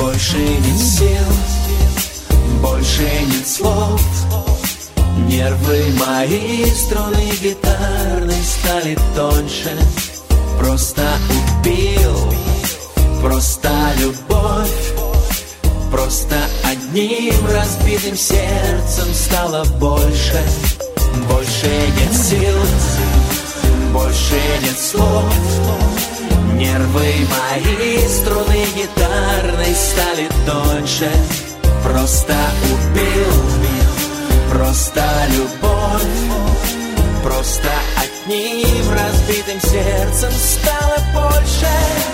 Больше нет сил, больше нет слов. Нервы мои, струны гитарной стали тоньше. Просто убил, просто любовь. Просто одним разбитым сердцем стало больше. Больше нет сил, больше нет слов. Нервы мои, струны гитарной стали тоньше. Просто убил, просто любовь. Просто одним разбитым сердцем стало больше.